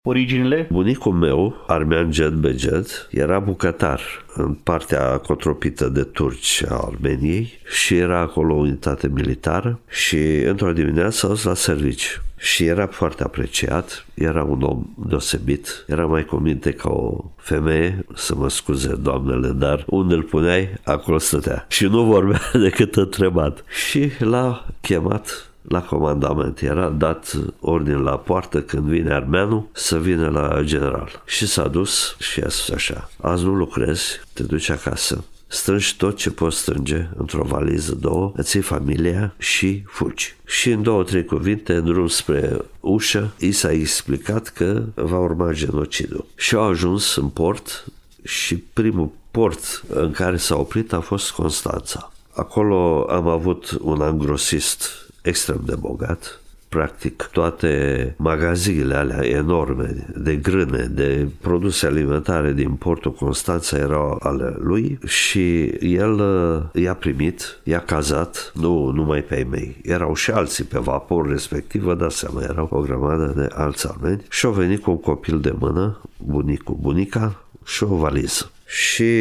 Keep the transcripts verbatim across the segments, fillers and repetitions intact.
Originile? Bunicul meu, armean jet be jet, era bucătar în partea cotropită de turci a Armeniei și era acolo o unitate militară și într-o dimineață a fost la serviciu. Și era foarte apreciat, era un om deosebit, era mai cu minte ca o femeie, să mă scuze doamnele, dar unde îl puneai, acolo stătea. Și nu vorbea decât întrebat. Și l-a chemat la comandament. Era dat ordine la poartă când vine armeanul să vină la general. Și s-a dus și a spus așa: azi nu lucrezi, te duci acasă, strângi tot ce poți strânge într-o valiză, două, îți iei familia și fugi. Și în două, trei cuvinte, în drum spre ușă, i s-a explicat că va urma genocidul. Și au ajuns în port și primul port în care s-a oprit a fost Constanța. Acolo am avut un angrosist extrem de bogat. Practic toate magazinele alea enorme de grâne, de produse alimentare din portul Constanța erau ale lui și el i-a primit, i-a cazat, nu numai pe ei mei, erau și alții pe vapor respectiv, vă dați seama, erau o grămadă de alți armeni și au venit cu un copil de mână, bunicul, bunica și o valiză. Și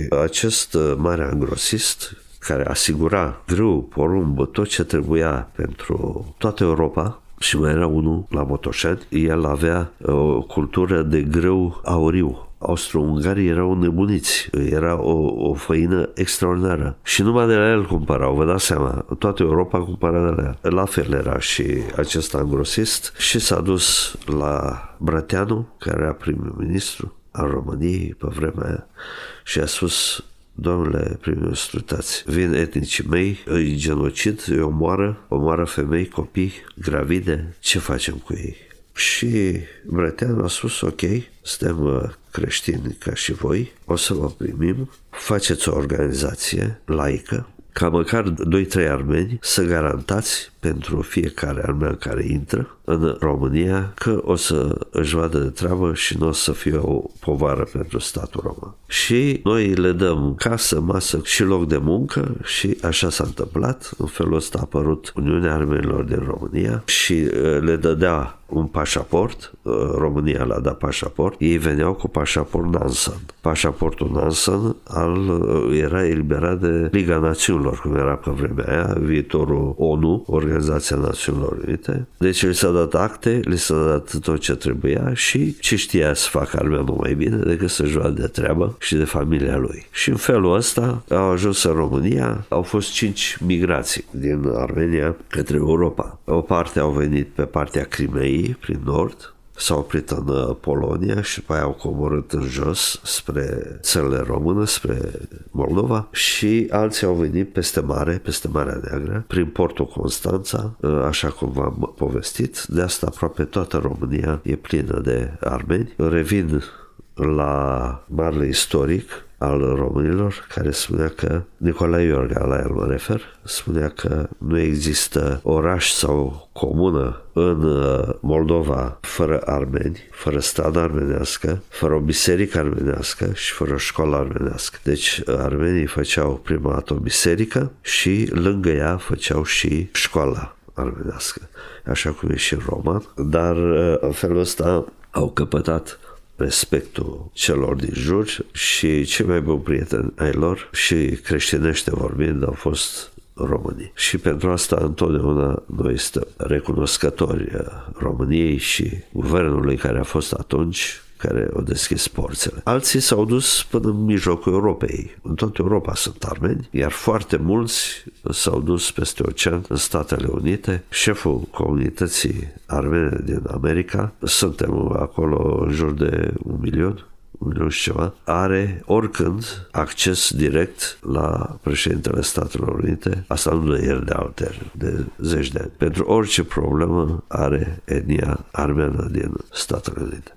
acest mare angrosist, care asigura grâu, porumb, tot ce trebuia pentru toată Europa, și mai era unul la Botoșani, el avea o cultură de grâu auriu. Austro-ungarii erau nebuniți, era o, o făină extraordinară și numai de la el cumpărau, vă dați seama, toată Europa cumpăra de la el. La fel era și acest angrosist și s-a dus la Brăteanu, care era prim-ministru al României pe vremea aia, și a spus: domnule prim-ministru, uitați, vin etnicii mei, îi genocid, îi omoară, omoară femei, copii, gravide, ce facem cu ei? Și Brăteanu a spus: ok, suntem creștini ca și voi, o să vă primim, faceți o organizație laică, ca măcar doi trei armeni să garantați pentru fiecare armean care intră în România că o să își vadă de treabă și nu o să fie o povară pentru statul român. Și noi le dăm casă, masă și loc de muncă și așa s-a întâmplat. În felul ăsta a apărut Uniunea Armenilor din România și le dădea un pașaport, România le-a dat pașaport, ei veneau cu pașaport Nansen. Pașaportul Nansen al, era eliberat de Liga Națiunilor, cum era pe vremea aia, viitorul O N U, Organizația Națiunilor Unite. Deci li s-a dat acte, li s-a dat tot ce trebuia și ce știa să facă armeanul mai bine decât să-și vadă de treabă și de familia lui. Și în felul ăsta au ajuns în România, au fost cinci migrații din Armenia către Europa. O parte au venit pe partea Crimeei, prin nord, s-au oprit în Polonia și după aia au coborât în jos spre țările române, spre Moldova, și alții au venit peste mare, peste Marea Neagră, prin portul Constanța, așa cum v-am povestit. De asta aproape toată România e plină de armeni. Revin la marele istoric al românilor, care spunea că, Nicolae Iorga, la el mă refer, spunea că nu există oraș sau comună în Moldova fără armeni, fără stradă armenească, fără o biserică armenească și fără o școală armenească. Deci armenii făceau prima dată o biserică și lângă ea făceau și școala armenească, așa cum e și în roman, dar în felul ăsta au căpătat respectul celor din jur și cei mai buni prieteni ai lor și creștinește vorbind au fost românii. Și pentru asta întotdeauna noi suntem recunoscători României și guvernului care a fost atunci, care au deschis porțile. Alții s-au dus până în mijlocul Europei. În toată Europa sunt armeni, iar foarte mulți s-au dus peste ocean în Statele Unite. Șeful comunității armene din America, suntem acolo în jur de un milion, un milion și ceva, are oricând acces direct la președintele Statelor Unite, asta nu de ieri, de alteri, de zeci de ani. Pentru orice problemă are etnia armeană din Statele Unite.